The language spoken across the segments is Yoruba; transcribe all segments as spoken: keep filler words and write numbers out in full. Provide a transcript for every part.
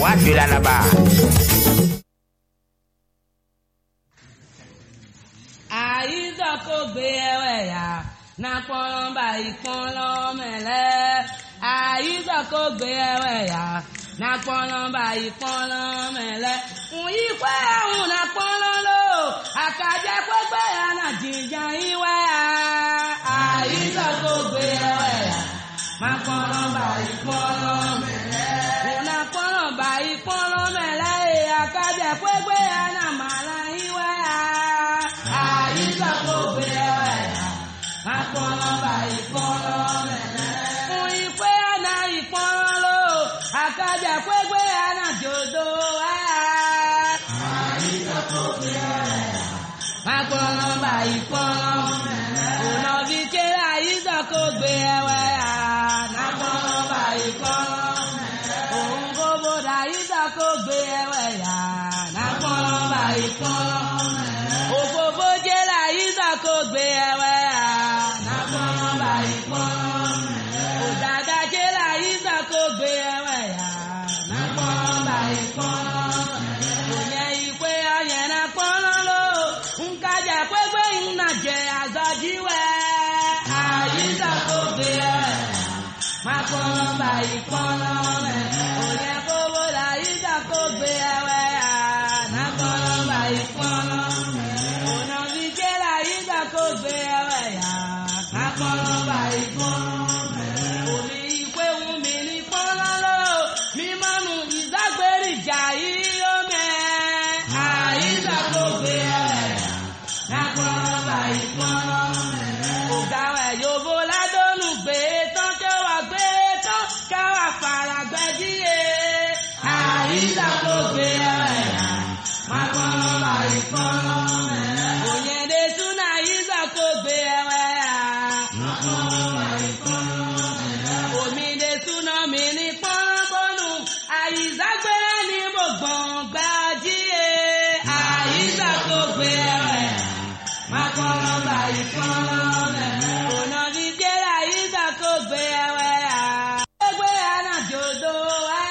wa tu la là-bas. Aiza ko gbe ewe ya na pon ba ipon lo mele. Aiza ko gbe ewe ya na pon ba ipon lo mele. Un ipe un na pon lo akaje ko gbe ya na jinjan iwe ya. Aiza ko gbe ewe ya na pon ba ipon lo mele. Un na pon ba ipon lo mele akaje ko gbe ya na mala iwe ya. Aiza ko gbe ewe ya na pon ba ipon lo mele. Un ipe na ipon lo akaje ko gbe ya na jodo ya. Aiza ko gbe ewe ya na pon ba ipon lo mele. Una vike aiza ko gbe ewe ya na pon ba ipon lo mele. Un gobo aiza ko gbe ewe ya na pon ba ipon lo mele. Ogobo je aiza ko gbe ewe ya na pon ba ipon lo mele. Odaga je aiza ko gbe ewe ya na pon ba ipon lo mele. Onye ikwe onye na pon lo nkaja kwegbe nna je azajiwe. Aiza ko gbe ewe ya ma pon ba ipon lo mele. Onye gobo aiza ko gbe ewe ya na pon ba ipon lo mele. Ona vike aiza ko gbe ewe ya na pon ba ipon lo mele. Omi ikwe umi ni pon lo mi manu izagberi jai ome. Aiza ko gbe ewe ya na pon ba ipon lo mele. Ogawe yobo ladonu gbe tan ke wa gbe tan ka wa fara gbejiye. Aiza ko gbe ewe ya ma pon ba ipon lo mele. Onye de tuna aiza ko gbe ewe ya ma pon ba ipon lo mele. Omi de tuna mi ni pon bonu aiza gbe ni bogbon gbajiye. Aiza ko gbe ewe ya ma pon ba ipon lo mele. Ona vike aiza ko gbe ewe ya gbe ya na jodo ya.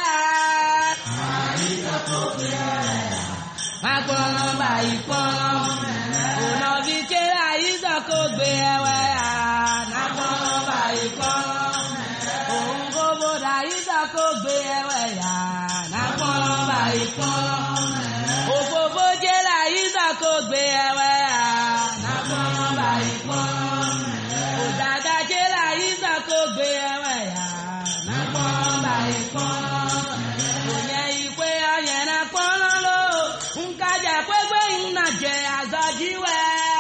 Aiza ko gbe ewe ya ma pon ba ipon lo mele. Ona vike aiza ko gbe ewe ya na pon ba ipon lo mele. Ohun gobo aiza ko gbe ewe ya na pon ba ipon lo mele. Ogobo je aiza ko gbe ewe ya na pon ba ipon lo mele. Odaga je aiza ko gbe ewe ya na pon ba ipon lo mele. Onye ikwe onye na pon lo nkaja kwegbe nna je azajiwe.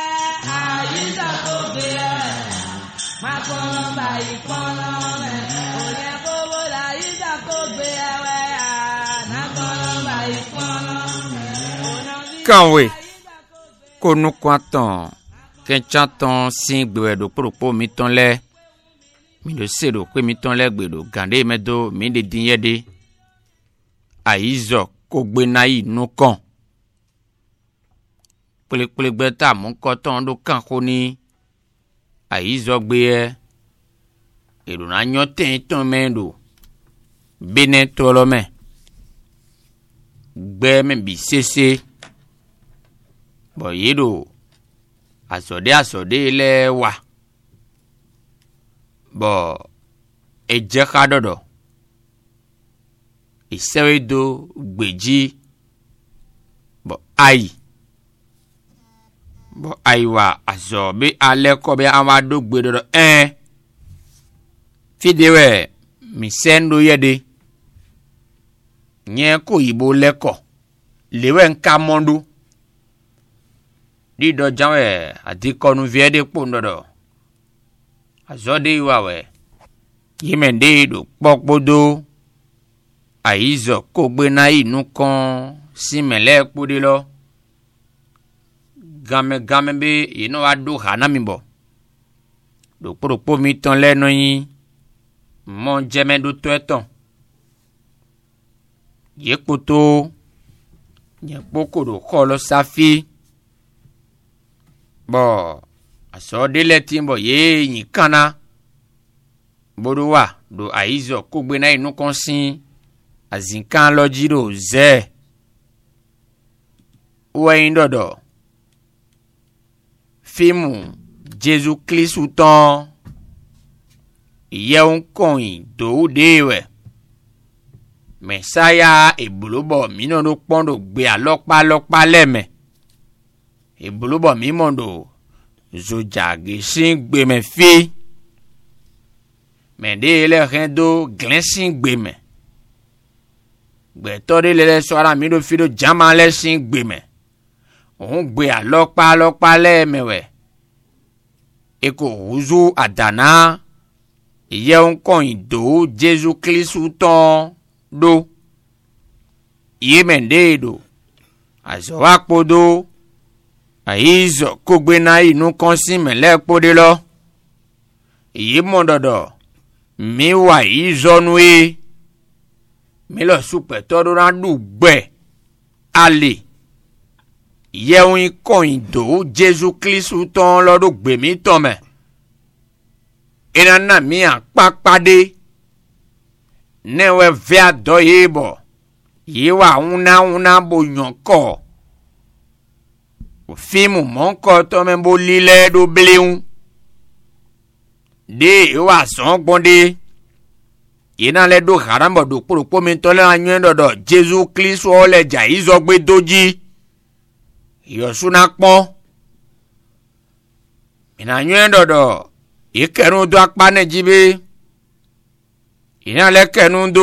Aiza ko gbe ewe ya ma pon ba ipon lo mele. Onye gobo aiza ko gbe ewe ya na pon ba ipon lo mele. Ona vike Kanwe konu kwatan kenchatan sin gbewe do propo mi ton le mi do se do pe mi ton le gbe do gande medo mi de dinyede. Aizo ko gbe na yi nu kan pele pele gbe ta mu ko ton do kan ko ni aizo gbe e ero na nyo ten ton mendo bene tolo me gbe me bi sese bo yedo asode asode le wa bo eje ka dodo isewedo gbeji bo ai bo aiwa azobe ale ko be amado gbe dodo eh fidewe mi sendo yede nye ko ibo leko lewe nka mondu di do jawe adikonu viede pondodo azode iwawe yimende do pokpodo aizo ko gbe na inu kan simele podi lo game game be ino ado hana mimbo do propo mi ton lenu yin mon jeme do to eton ye poto ye poko do kolo safi bo aso de letimbo ye yin kana bodo wa do aizo ko gbe na inu kan sin azinkan lojiro ze weyin dodo fíìmù Jésù Kristu tán ìyẹun kọ̀yìn dòódé wẹ̀ mẹ̀sáyà ìbòlóbọ̀ mìíràn ló pọ́n ló gbé alọ́pàlọ́pà lẹ́mẹ̀ ìbòlóbọ̀ mímọ́ ló zòjàgé sí gbèmẹ̀ fi mẹ̀dé lẹ́rìn dó gílẹ́sìn gbèmẹ̀ gbẹ̀tọ́dé lẹ́lẹ́ sọ́ra mi ló fi ló jàmá lẹ́sìn gbèmẹ̀ òun gbé alọ́pàlọ́pà lẹ́mẹ̀wẹ̀ eko huzu àdànà ìyẹun kọ̀yìn dò Jésù Kristu tán do yemendéèdò àzọwápodò àyízọ kógbéná inú kan sí mẹlẹ́pọ́dé lọ èyí mọ̀ dọ̀dọ̀ mi wà yìí zọnú e mi lọ súpẹ̀ tọ́dún rádù gbẹ̀ alè ìyẹun kọ̀yìn dò Jésù Kristu tán lọ́dún gbèmí tọ̀mẹ̀ ìnáná mi àpápádé newe vea do yebo yewa una una bo yonko o fimu monko to men bo lile do bleun de wa son bonde yena le do harambo do poropo mi to le anyen do do Jésù Kristu o le ja izo gbe doji yo suna pon mina anyen do do ikerun do apane jibe ìyá lẹ́kẹ̀ẹ́nu dó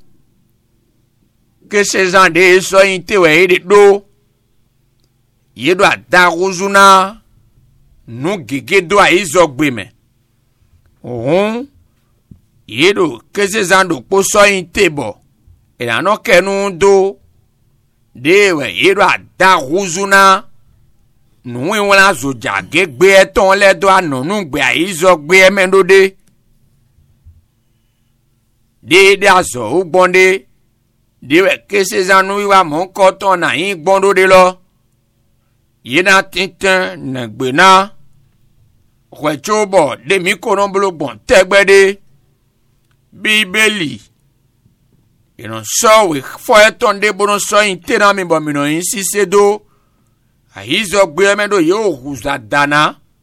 kése zande sọ́yìn tewẹ̀ èdè dó yédo àdáhùzúná nù gègé dó àyízọ gbèmẹ̀ òhun yédo kése zando kpó sọ́yìn tebọ̀ ìlànà kẹ́nu dó déwẹ̀ yédo àdáhùzúná nù ìwọ̀n azòjà gẹ́gbẹ́ ẹ̀tọ́ lẹ́dọ̀ ànọ̀nù gbé àyízọ gbé ẹ̀mẹ́dódé. Déédéé azọ ó gbọ́ndé déwẹ̀ kése zanu wíwá mọ̀ ń kọ́ tán náà yín gbọ́ndóde lọ yíná títán nàgbéná ọ̀ẹ̀tsóbọ̀ dèmí kónọ́bolo gbọ̀n tẹ́gbẹ́dé bíbélì ìrànsọ́wé fọ́ẹ́tọ́ndé bọ́nà sọ́yìn tẹ́nà mi bọ̀ mìíràn yín ṣiṣẹ́ dó àyíṣọ́ gbé ẹ̀mẹ́dọ̀ yóò hùwà dáná.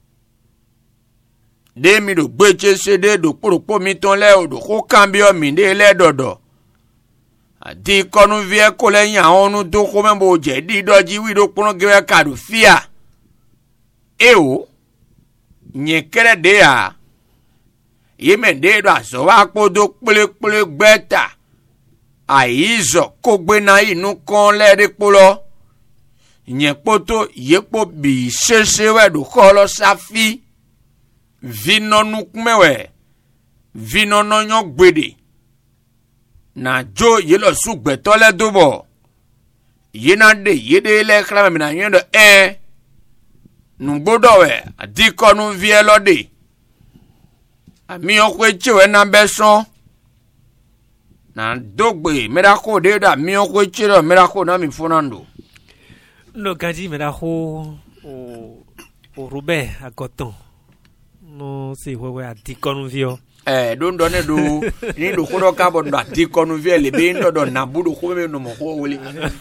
Demi do gbeche sede do poropo mi ton le odo ko cambio mi de le dodo adi konu vie ko le yan onu do ko membo je di doji wi do pono gewe kadu fia e o nye kere de a yeme de do aso wa podo pele pele gbeta aizo ko gbe na inu kon le de polo nye poto yepo bi sese we do ko lo safi vinonu kumewe vinono nyo gbede na jo yelo sugbeto le dobo yena de yede le krama mina yendo e nugbodo we adiko nu vie lode ami okwe chewe na beson na dogbe miracle de da mi okwe chiro miracle na mi fonando no kanji miracle o o rube akoton no si wewe adikonu vio eh don donne do ni do ko do ka bo do adikonu vie le be ndo do na budu ko me no mo ko woli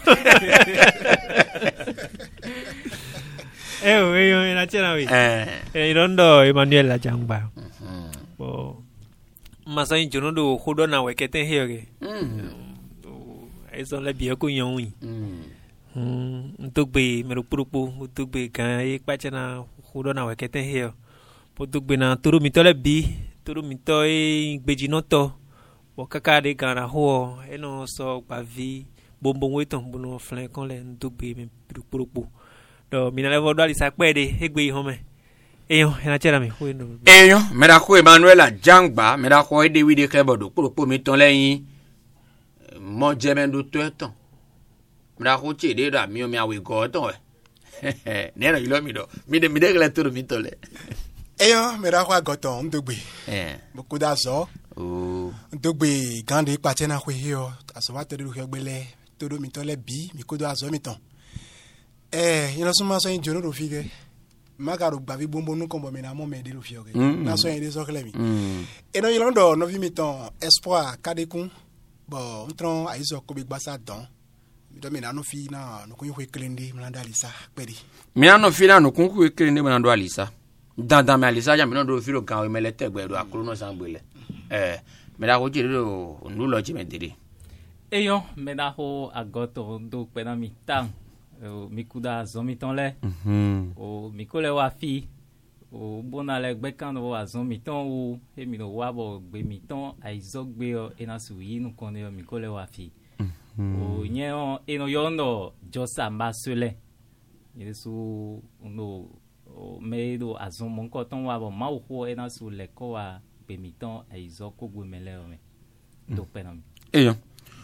eh we yo ina chena wi eh irondo Emmanuel la jangba bo masayin jono do ko do na wekete hege mm eso le bi ko yan wi mm ntogbe mero purupu ntogbe kan e pa chena ko do na wekete hege podugbe na toro mitole bi toro mitoy gbejinoto bo kaka de gara ho eno so gbavi bombo weton bono flen kon le ndugbe mi purupu do minale vo do ali sapede egbe ihome eyo ena chera mi ho eno eyo mera ko Emmanuel Jangba mera ko ede wi de kebodo purupu mi ton lẹ́yìn mo jemendo to etan mera ko chede da mi o mi awe go ton e nero ilo mi do mi de mi de le toro mi tole. Eyo mera kwa goton ndogbe eh boku da zo o ndogbe gande pate na kwe yo aso wa tere ru gbele todo mi tole bi mi kodo azo mi ton eh ina suma so injono ro fige magaro gba vi bombo nu kombo mi na mo me de ro fige na so yin de so kle mi eno yilondo no vi mi ton espoir kadekun bon ntron aizo ko bi gbasa don do mi na no fi na no kun hwe klende mlanda alisa pedi mi na no fi na no kun hwe klende mlanda alisa dandan mi alisa ja mi no do fi lo kan o melete gbe do akuru no sangbele eh me da ko jere do ndu lo ji me dere eyo me da ho agoto do pe na mi tan mi kuda zomi ton le mhm o mi ko le wa fi o bona le gbe kan o wa zomi ton o e mi no wa bo gbe mi ton aizo gbe o e na su yi nu kon e mi ko le wa fi o nye o e no yondo josa mbasule yesu no o me do azon mon ko ton wa bo ma o ho e na su le ko wa gbe mi ton aizo ko gbe mele o me do pe na mi eyo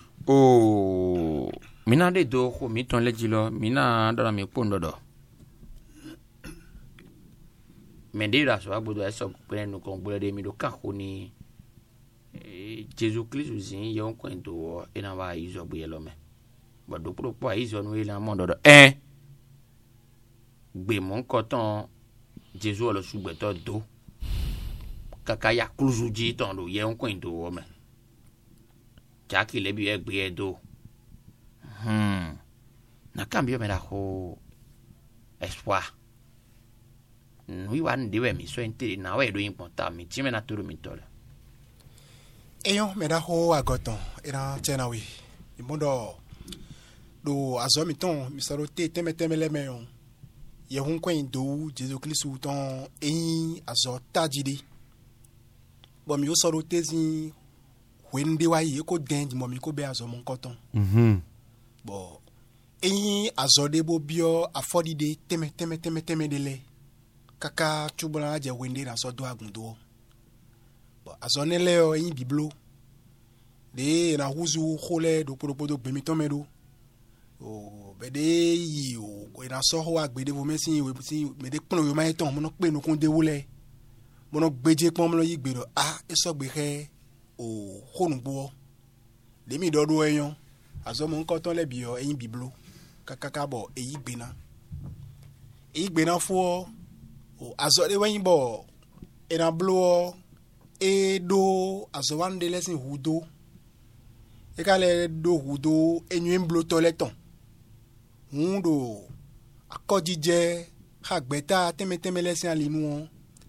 o mina de do ko mi ton leji lo mina dara mi po ndodo mendira so agbodo eso pe nu kon gbole de mi do ka ko ni Jesus Christ zin yon kwento wo ina wa izo gbe lo me bo do pro po izo nu ile mo ndodo eh gbe mo nko ton Jesus lo sugbe to do kaka ya kluzu ji ton do ye on kwento wo me jaki le bi e gbe e do Hmm. Na cambio me da ho espoir. Nui wan dewe mi so ente na we do important mi ti me na turu mi tole. Eyo me da ho agoton era chena wi. Imondo do azo mi ton mi saro te teme teme le me yon. Ye hun kwen do Jesus Christ ton eyin azo tajidi. Bo mi o saro te zin wende wa yi ko den mo mi ko be azo mon koton. Mhm. Bon eyin azode bo bio afodide teme teme teme teme dele kaka chubula je wende na so do agundo bon azonele o eyin biblo de na huzu khole do podo gbemi to medo o bede yi o ko na so ho agbede bo mesin we sin me de pon yo mai ton mo no pe no kun de wole mo no gbeje pon mo lo yi gbero ah eso gbe he o khonugbo de mi dodo eyan azo mon koton le bio eyin biblo kakaka bo eyi gbena eyi gbena fo o azo de wen bo ena blo e do azo wan de lesin hudo e kale do hudo enyu blo toileton hundo akojije hagbeta teme teme lesin alinu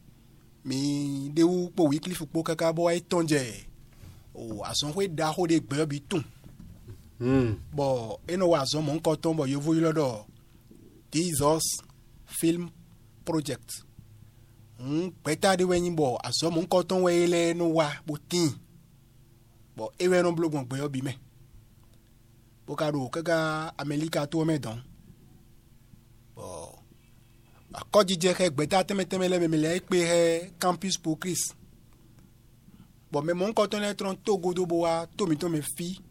mi de u po Wycliffe po kaka bo ai tonje o azo we da ho de gbe bi tun Hmm. Bon, eno wa zo mon koton bo yo voyu lodo. Jesus Film Project. Hmm, peta de wen bo azo mon koton we ile no wa bo tin. Bon, e we no blogon gbe obi me. Bo ka do kaga America to me don. Bon. Akodi je ke gbeta teme teme le me le pe he Campus pour Christ. Bon, mais mon koton le tron Togo do bo wa to mi to me fi.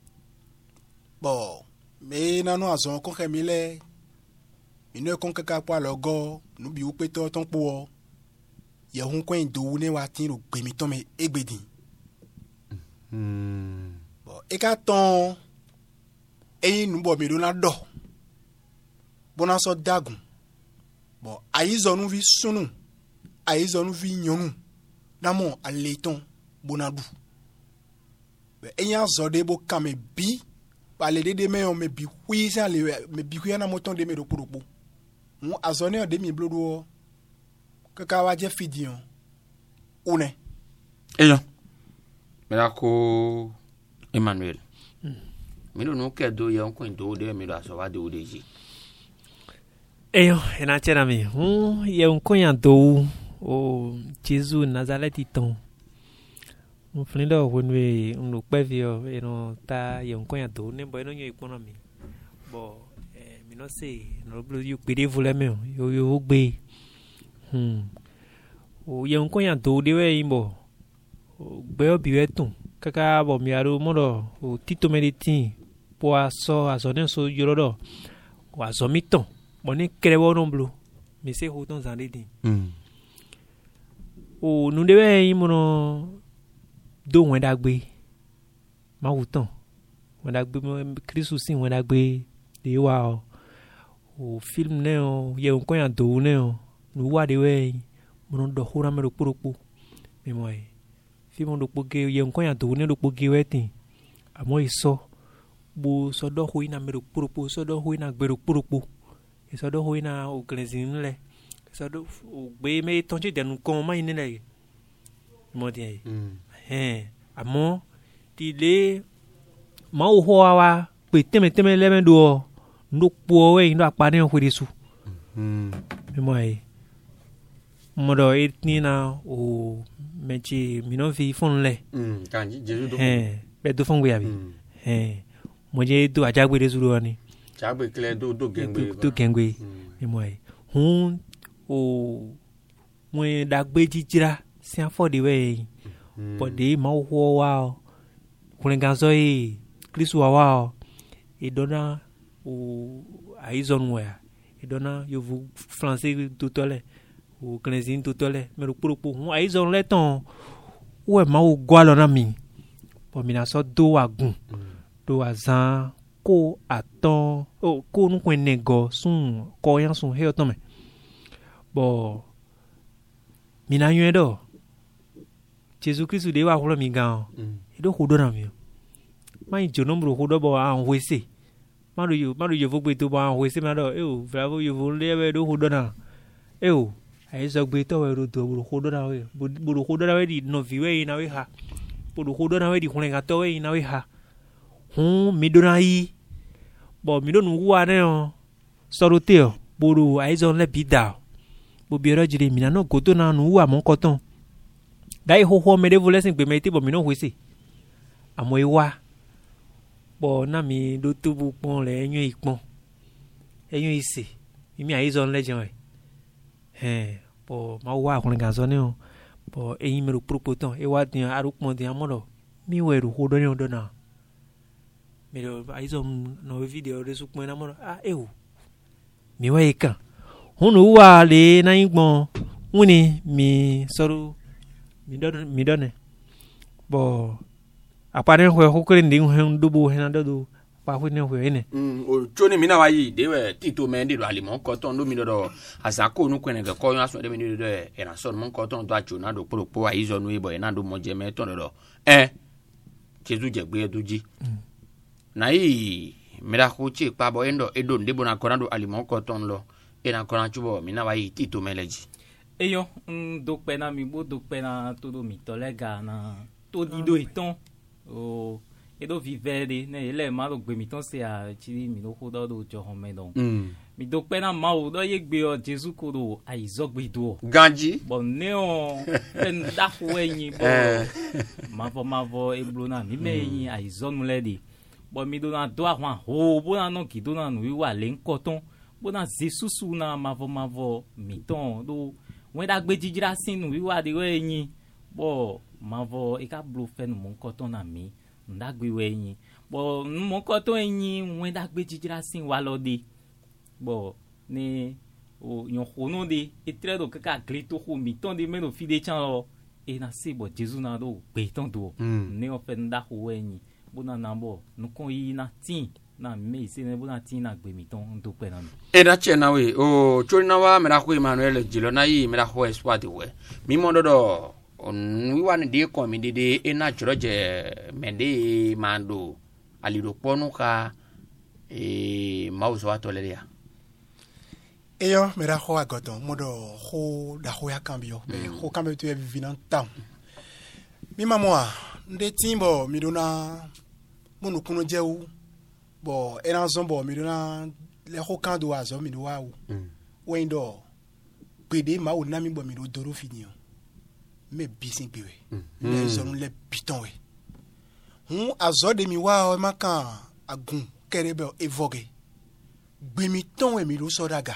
Bon, mais nano azon kon kemile ino kon kaka po alogo nu bi upe to ton po ye hun kwen do ne wa tin ro gbe mi ton me egbedin hmm bon e ka ton eyin nu bo mi do na do bona so dagun bon aizo nu vi sunu aizo nu vi nyonu namo aleton bonadu be eyan zode bo kame bi ale de me on me bi hui sa le me bi hui na moton de me do poropo mu azone de mi blodo kaka wa je fidion one eyo me la ko Emmanuel mi do no ke do ye on ko do de mi do aso wa de o de ji eyo ena chera mi hu ye on ko yan do o Jesus Nazareth ton un flindo wenwe un pevio eno ta ye on ya do ne bo eno nyo ipon mi bo eh mi no se no blu yu pede vule me yo yo gbe hm o ye on ya do de we imbo gbe obi we tun kaka bo mi aro mo do o tito mediti po aso aso ne so yorodo o aso mi ton bo ni krewo no blu mi se ho ton zande di hm o nu de we imo no do wen dagbe ma wutan wen dagbe Kristu sin wen dagbe de wa o film ne o ye on kon ya do ne o nu wa de we mo do hora me do poropo me mo e film do poge ye on kon ya do ne do poge we tin amo iso bu sodo huina meru purupu sodo huina gberu purupu sodo huina o klezin le sodo o gbe me tonje den ko ma ine le mo di eh amo ti le ma o ho wa pe teme teme le me do ndo po we ndo apane ho disu mm mo ai modo etnina o mechi minofi fonle mm kanji jesu do eh be do fon we abi eh mo je do ajagbe de suru ni jagbe kle do do gengbe do gengbe mo ai hun o mo dagbe jijira si afode we bode ma wo wa kulen ganzo e kristu wa wa e dona o aizon we e dona yo vous français tutole o klezin tutole me rupurupu hun aizon le ton o ma o gwa lo na mi po mi na so do agun do azan ko aton o ko nu kwen nego sun ko yan sun he oton me bo mi na yun do Jésus Christ de wa ho mi gan e do ho do na mi ma i jono bro ho do bo an ho se ma do yo ma do yo fo gbe to bo an ho se ma do e o bravo yo fo le be do ho do na e o ai so gbe to we ro do bro ho do na we bro ho do na we di no vi we na we ha bro ho do na we di ho ga to we na we ha hun mi do na yi bo mi do nu wa ne o so ro te o bro ai so le bi da bo bi ro jire mi na no go to na nu wa mo ko ton dai ho ho me de vo lesin pe me ti bo mi no ho se amo iwa bo na mi do tubu pon le eyun ipon eyun ise mi ai so le jan e eh bo ma wa kun gan so ni o bo eyin me ro propoton e wa din arupon din amodo mi we ro ho do ni o do na mi do ai so no video de su pon na mo ah e o mi wa e kan hunu wa le na igbon woni mi soru mi do mi do ne bo apane ho ho kre ndin ho ndubu he na do pa ho ne ho ene mm o joni mi na wa yi de we tito me ndi do alimo ko ton do mi do do asako nu kwene ga ko yan aso de mi do do e na so mo ko ton do acho na do poropo wa izo nu ibo e na do mo je me ton do eh Jesu je gbe do ji na yi mi da ko chi pa bo endo edo ndebo na ko na do alimo ko ton lo e na ko na chubo mi na wa yi tito me leji eyo ndo pe na mi bo do pe na todo mi tolega na to di do iton o edo vivere ne ele ma lo gbe mi ton se a chiri mi lo ko do do jo hon me don mi do pe na ma o do ye gbe o Jesu ko do aizo gbe do ganji bon ne o en da ho yin bo ma vo ma vo e blo na mi me yin aizo nu le di bo mi do na do ahwan ho bo na no ki do na nu wi wa le nko ton bo na Jesusu na ma vo ma vo mi ton do wọ́n dá gbé jíjìrá sínú wíwá de wẹ́yìn bọ́ máa vọ ika blo fẹ́nu mọ́ nǹkan tó nà mí ǹdá gbé wẹ́yìn bọ́ mọ́ nǹkan tó ẹ̀yìn wọ́n dá gbé jíjìrá sí wa lọ de bọ́ ní yàn xɔnú de etrẹ́ do kẹ́kẹ́ àgírí tó xɔ mi tán de mẹ́nu fi de tiɲɛ lọ e na se bɔ Jésù na do gbé tán do ní wọ́n fẹ́ ǹdá xɔ wẹ́yìn bó na na bɔ nukun yi na tíì na me ise ne bona tina gbe mi ton ndo pe na mi e da che na we o chori na wa me da ko Emmanuel jilo na yi me da ko espoir de we mi mo do do on wi wa ne de ko mi de de e na choro je mende mando ali do ponu ka e mauso atole ya e yo me da ko agoton mo do ho da ho ya cambio me ho cambio tu e vivant tam mi mamoa nde timbo mi do na mo no kuno je u bo era zombo mi na le ho kan do azo mi do wa o wen do pede ma o na mi bo mi do doro fini o me bisin pewe le zo le piton we hun azo de mi wa o ma kan agun kerebe evoke gbe mi ton we mi do so daga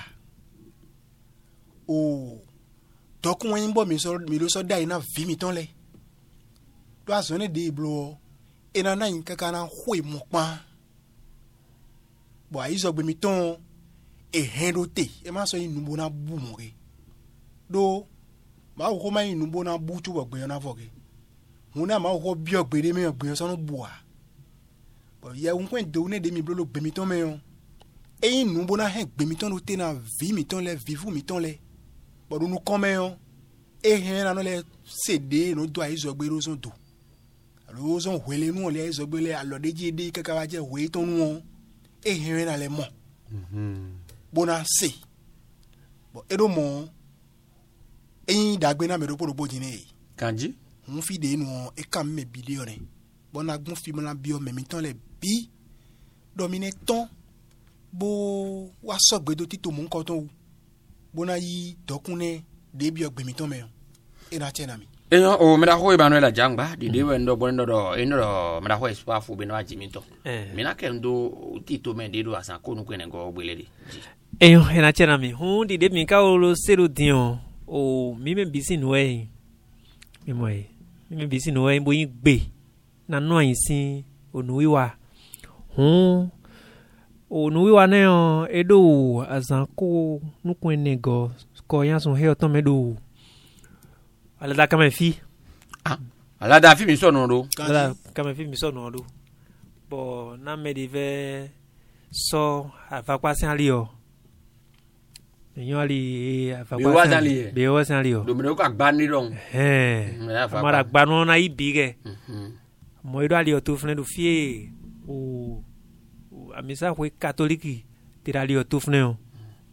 o dokun wen bo mi so mi do so da ina vi mi ton le do azo ne de blo ina na yin kaka na ho e mo pa bo aizo gbe mi ton e hendo te e ma so yin nubo na bu mo ke do ma ko ma yin nubo na bu tu bo gbe na fo ke hun na ma ko bi ogbe de mi ogbe so no bu a bo ye un kwen do ne de mi blo gbe mi ton me yon e yin nubo na he gbe mi ton no te na vi mi ton le vivu mi ton le bo do nu kon me yon e hen na no le cd no do aizo gbe ro so do alo zon wele nu le zo gbele alo deji de kaka wa je we to nu e hin na le mo mhm bona se bo edo mo eyin dagbe na me do poro boji ne kanji un fi de nu e kam me bilione bona gun fi mo na bi o me mi ton le bi domine ton bo wa so gbe do tito mo nkan ton bona yi dokune de bi o gbe mi ton me e na che na mi eyo o mera ho Emmanuel Jangba di de wendo bondo do endo mera ho espa fu be no ajimito mina kendo tito me de do asan ko nu kwene go gbelede eyo e na che na mi hu di de mi ka o lo seru dion o mi me bisi no e mi mo e mi me bisi no e bo yin gbe na no yin sin onu wiwa hu onu wiwa ne o edo asan ko nu kwene go ko yan sun he o ton me do alada kama fi ah alada fi mi so no do alada kama fi mi so no do bo na me de ve so afa kwa san li o eyan ali afa kwa san li be wa san li o do me ko agba ni ron eh amara gba no na ibi ge mhm mo ido ali o to fune do fie o amisa ko catholique ti ali o to fune o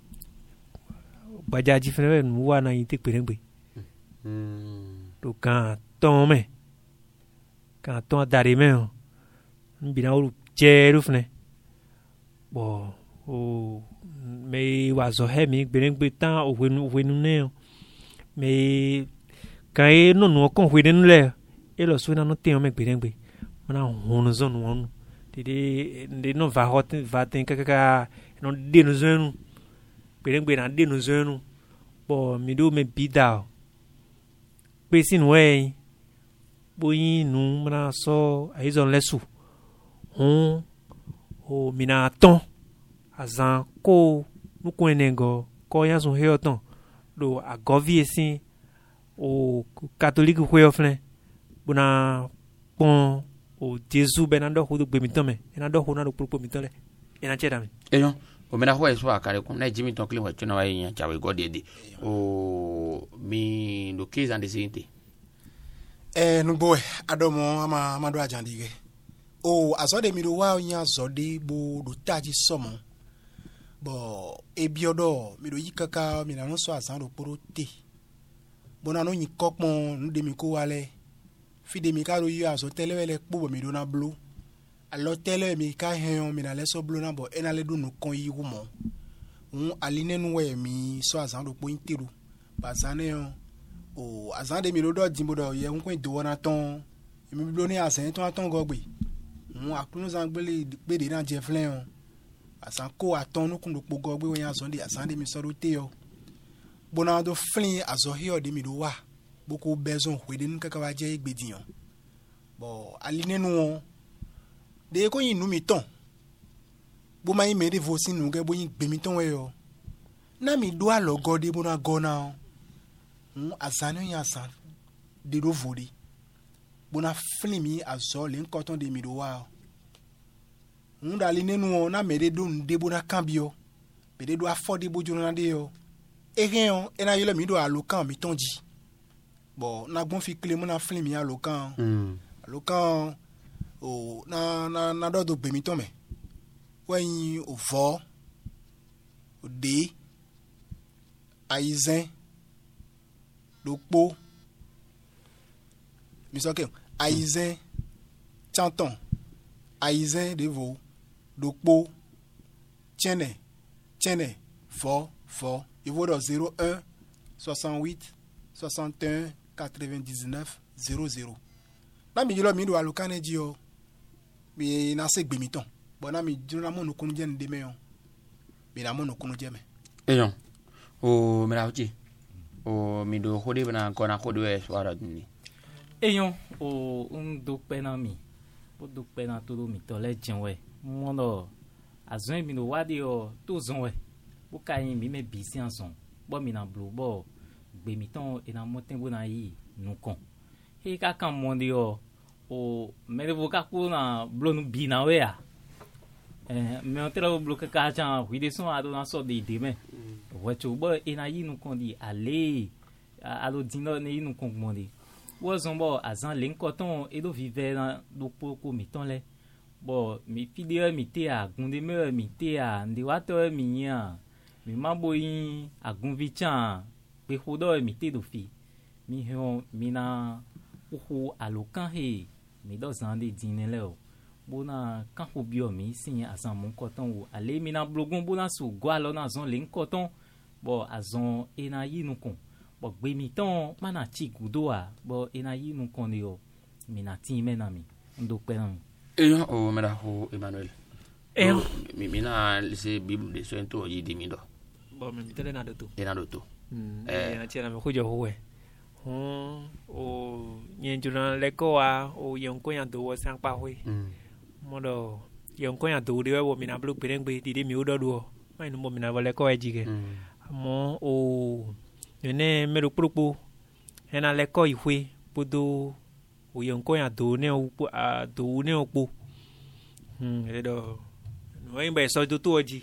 bajaji fune nu wa na yin te perengbe do kan ton me kan ton dari me o mbina o jeru fne bo o me wa zo he mi gbere gbe tan o wenu wenu ne o me kan e no no kon hwe nu le e lo so na no te o me gbere gbe mana honu zo nu onu de de no va hot va ten ka ka no de nu zo nu gbere gbe na de nu zo nu bo mi do me bida pe sin we boyin nu mna so aizon lesu hun o mina ton azan ko nu ko enengo ko yan sun he otan do agovie sin o catholique ko ofle bona pon o Jesu benando ho do gbe mi ton me enado ho na do propo mi ton le ena cheda mi eyo o mena ho eso akare kun na jimi ton clean wa chuna wa yin chawe godede o mi do case and the eh no boy adomo ama amado ajandige o azode mi do wa yin azode bo do taji somo bo ebiodo mi do yikaka mi na no so asan do porote bona no yin kokpon nu de mi ko wale fi de mi ka ro yi aso telewele po mi do na blu alo tele mi ka hen mi na le so blu na bo enale do no kon yi wo mo un aline nu we mi so asan do po interu pasane o asan de mi do do dimbo do ye un ko do na ton mi blu ni asan ton aton go gbe un akunu san gbele gbe de na je flen o asan ko aton nu kun do po go gbe we yan asan de asan de mi so do te o bona do flin azo hi o de mi do wa boko bezon hwe de nka wa je igbediyan bo aline nu de ko yin nu mi ton bo ma yin me de vosi nu ge bo yin gbe mi ton we yo na mi do alo gode bo na go na un asanu yin asan de do vodi bo na flin mi azo le nko ton de mi do wa un da aline nu na me de do nde bo na cambio be de do afford bo jona de yo eyan ena yele mi do alokan mi tonji bo na gbon fi kle mo na flin mi alokan mm alokan o na na na do do gbe mi ton me wen o vo o de aizen lopo mi so ke aizen chanton aizen de vo lopo tiene tiene fo fo il vaut de zéro un soixante-huit soixante et un quatre-vingt-dix-neuf zéro zéro. Na mi jilo mi do alokane ji o. Mi na se gbe mi ton. Bo na mi jilo na mo no kunu je nde me yo. Mi na mo no kunu je me. Eyon. O mi la uti. O mi do hode bana ko na hode we swara ni. Eyon o un do pe na mi. Bo do pe na to do mi to le jin we. Mo no azun mi no wadi o to zon we. Bo ka yin mi me bi si anson bo mi na blu bo gbe mi ton e na mo ten bo na yi nu kon he ka kan mo ndi o o me de bo ka ku na blu nu bi na we a eh me on tela blu ka ka chan wi de son a do na so de de me wo chu bo e na yi nu kon di ale a lo din lo ne yi nu kon mo di wo zon bo azan len koton e do vive na do poko mi ton le bo mi fidie mi te a gunde me mi te a ndi wato mi nya mi mambo yin agun vichan pe hodo mi te do fi mi ho mi na uhu alokan he mi do zan de dine le o bona kan ho bio mi sin azan mon koton wo ale mi na blogon bona su gwa lo na zon len koton bo azon e na yi nu kon bo gbe mi ton mana chi gudo a bo e na yi nu kon de o mi na tin me na mi ndo pe na eyo o mera ho Emmanuel eyo mi mi na se bible de so ento yi di mi do bo mi tele na do to e na do to eh na chela me hujo ho we ho o nyen juna le ko a o yon ko yan do wo sang pa hui mo do yon ko yan do de wo mi na blu pereng be di de mi do do mai no mo mi na le ko e jige mo o ne me ru prupu ena le ko i hui pudu o yon ko yan do ne o a do ne o pu hm e do no e be so do to ji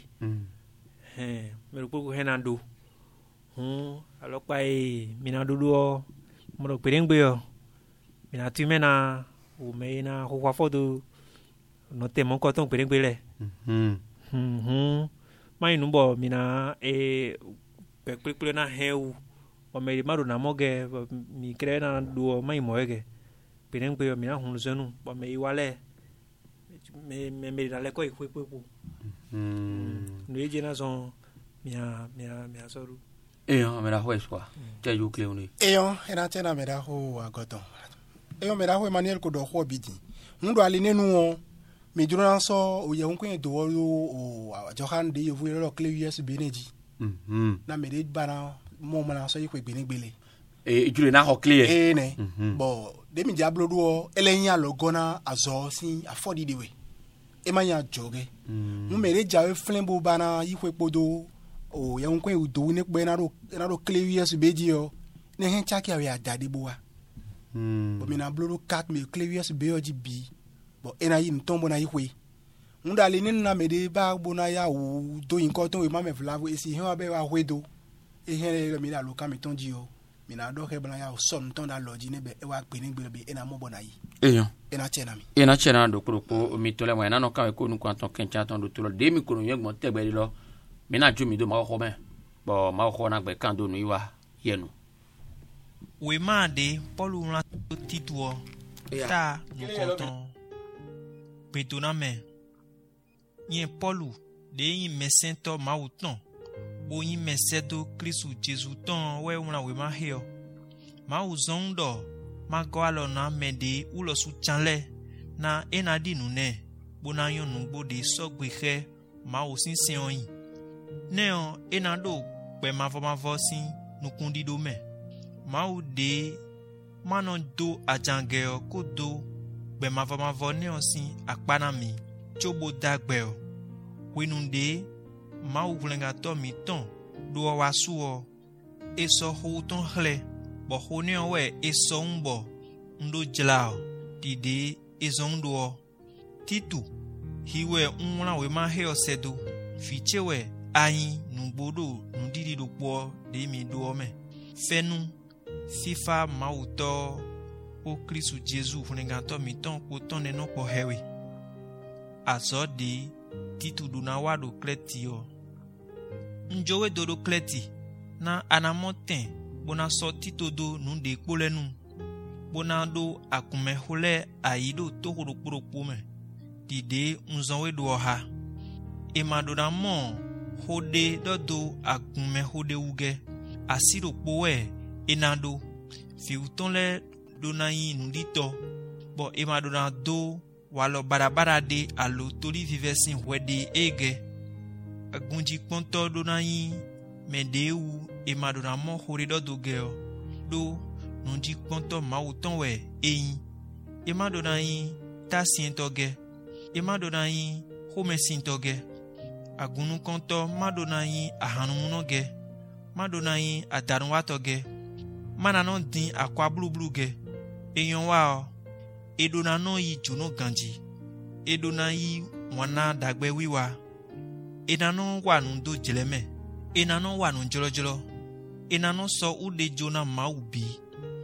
eh me ru prupu hena do hm alopa e mina do do mo do pereng be yo mina tu mena o me na ho wa foto no te mon ko ton pereng be le hm hm mai no bo mina e pe pe na heu o me maru na moge mi cre na do mai moege pereng be mina hun zenu bo me iwale me me me na le ko ikwe pe pu hm no je na son mia mia mia soru eyo me la juez kwa te yu cleo ni eyo era tena me da ho agoton eyo me da ho Emmanuel ko do ho bidi ndo ali nenu mi jura so o ye hun kun do o johan de yevu lo cleo yes beneji mhm na me de bana mo mana so yikwe gbenigbele e jure na ho clear e ne bo de mi diablo do eleyin alogona azo sin afford de we e ma ya joge mu me de jawe flembo bana yikwe podo o ya nkwen udo ne gbe na ro na ro clear yes beji yo ne hen chaki awe adade boa mm bo mi na bloro cat me clear yes be oji bi bo ena yi ntombo na yihwe nda le ni na me de ba bo na ya o do yin ko ton we ma me flavo esi hen wa be wa hwedo e hen le mi la lo ka mi ton ji o mi na do ke bla ya o son ton da loji ne be e wa pe ni gbe be ena mo bo na yi eyo ena chena mi ena chena do kro mi to le wa na no ka ko nu kwa ton ken cha ton do to lo de mi ko yen gbon te gbe lo mi na ju mi do ma ko me bo ma ko na gbe kan do nu iwa yenu we ma de polu la titu ta no konton petona me yen polu de yin mesento ma uton bo yin mesedo Kristu Jesu ton we una we ma he o ma uzondo ma go alo na me de ulo su chanle na enadi nu ne bo na yon nu bo de sogbe he ma o sin sin oyin neo enado pe ma fo ma fo sin nukundi do me ma o de mano do ajange o ko do pe ma fo ma fo ne o sin apana mi chobo dagbe o winunde ma o vlenga to mi ton do wa su o eso ho ton hle bo ho ne o we eso nbo ndo jlao dide ezondo o titu hiwe unwa we ma he o sedo fichewe ayin nugbodo nudidi do po de mi do me fenu fifa mauto o Kristu Jesu funinga to mi ton ko ton ne no po hewe aso de titu do na wado kleti o njowe dodo kleti na anamoten bona so tito do nu de polenu bona do akume hole ayido to horoporopo me dide unzonwe do ha e madona mo hode dodo akume hode uge asiro poe enado fi utonle donayi nudito bo e madona do walo barabara de alo tori vivesin wede ege agunji ponto donayi medeu e madona mo hode dodo geo do nundi ponto mauton we eyin e madona yi tasientoge e madona yi homesintoge agunu konto madona yi ahanumunoge madona yi adarunwatoge manano din akwa blubluge eyon wa o edona no yi juno ganji edona yi wana dagbe wiwa enano wa nundo jeleme enano wa nun jolojolo enano so ude jona maubi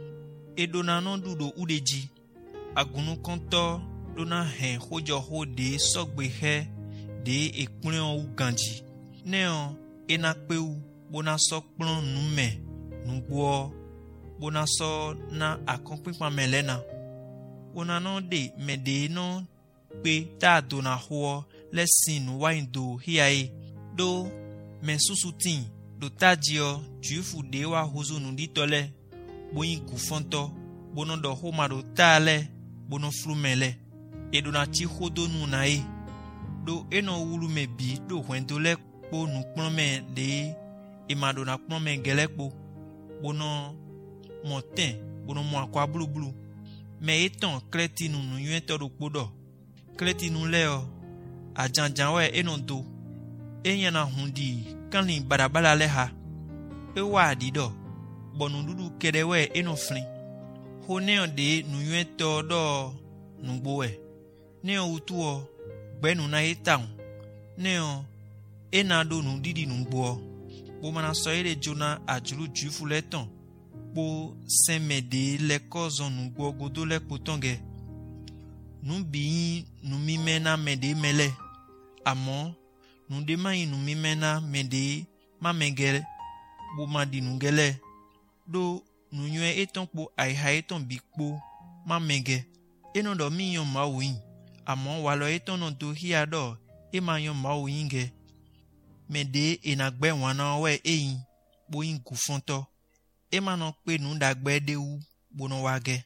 e dona non dudo udeji agunu konto dona hen hojo ho de sogbe he de ekplen o ganji neo ena peu bona sokplon nume nugbo bona so na akonpinpa melena bona no de mede no pe ta dona ho lesin waindo hiae do mensusutin do tajio jufu de wa hozo nundi tole boyin gufonto bono do homa do tale bono flumele e do na chi hodo nu na e do eno wulu me bi do hwendo le po nu plome de e ma do na plome gele po bono moten bono mo akwa blu blu me eton kleti nu nu yuen to do podo kleti nu le o ajanjan we eno do enyana hundi kanli barabara le ha e wa dido bonu dudu kedewe eno flin ho ne de nu yuen to do nu gbo e ne o tu o gbenu na itaun ne o ena do nu didi nu gbo bo mana so ere jona ajuru jufu leton po semede le kozon nu gbo godo le potonge nu bi nu mi mena mede mele amo nu de mai nu mi mena mede ma megere bo ma di nu gele do nu yue eton po ai ha eton bikpo ma mege eno do mi yon ma win amo wa lo eton no do hia do e ma yon ma win ge mede enagbe wan na we eyin bo yin gufonto e ma no pe nu dagbe de wu bo no wa ge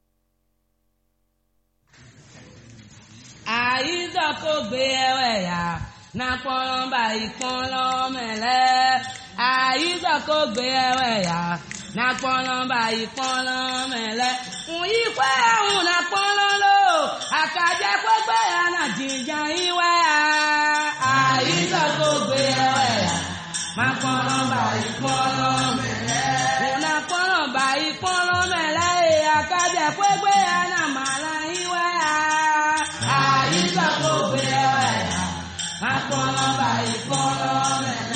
àyíṣọ́kò gbé ẹwẹ́ yá na pọ́nlọ́mbà ìpọ́nlọ́mẹ̀lẹ́ àyíṣọ́kò gbé ẹwẹ́ yá na pọ́nlọ́mbà ìpọ́nlọ́mẹ̀lẹ́ fún ìpẹ́ ẹ̀hún na pọ́nlọ́lọ́ àkàjẹ́ pẹ́pẹ́ yá na jíjà ìwẹ́ yá àyíṣọ́kò gbé ẹwẹ́ yá na pọ́nlọ́mbà ìpọ́nlọ́mẹ̀lẹ́ fún na pọ́nlọ́mbà ìpọ́nlọ́mẹ̀lẹ́ àkàjẹ́ pẹ́pẹ́ yá na màlá ìwẹ́ yá. Àyíṣọ́kò gbé ẹwẹ́ yá, àpọ̀lọ́mbà ìpọ́nlọ́mẹ̀lẹ́.